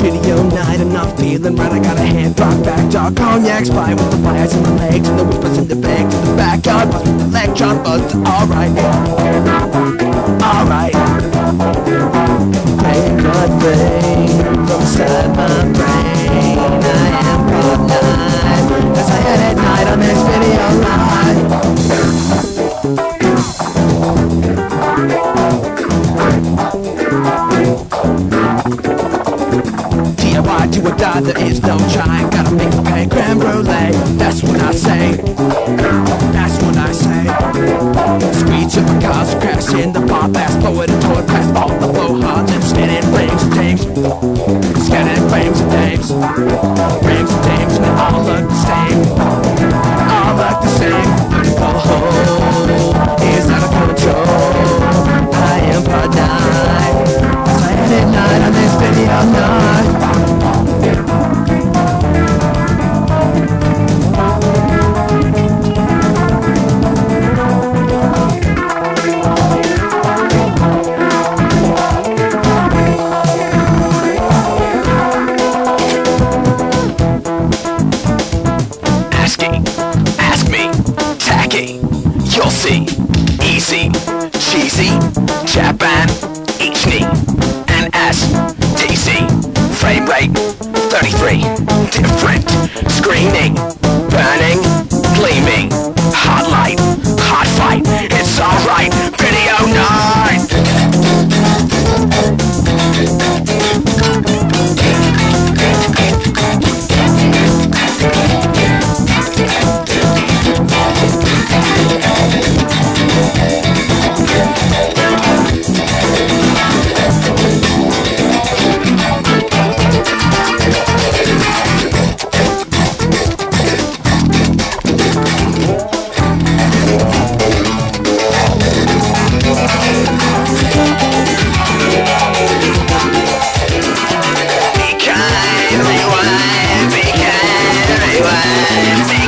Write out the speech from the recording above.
video night, I'm not feeling right. I got a hand drop back, dog cognac spy with the fires in my legs and the whippers in the bags in the backyard. Buzz with the electron buzz, alright, alright. Make blood rain from inside my brain. I am God night as I head at night on this video night. DIY to a die, there is no trying. Gotta make a pain creme brulee. That's what I say. That's what I say. Screech of a cars crash in the bar, fast forward and toward past all the flow hard and spinning rings and dames. Scanning rings and dames. Rings and dames and they all look the same. All look the same. The whole is out of control. I am part 9 as I head at night on this video night. Ask me, tacky, you'll see. Easy, cheesy, Japan, each knee, and STC. Frame rate, 33, different. Screening, burning, gleaming. Hot light, hot fight, it's alright. Video night. Be kind, rewind, be kind, rewind, be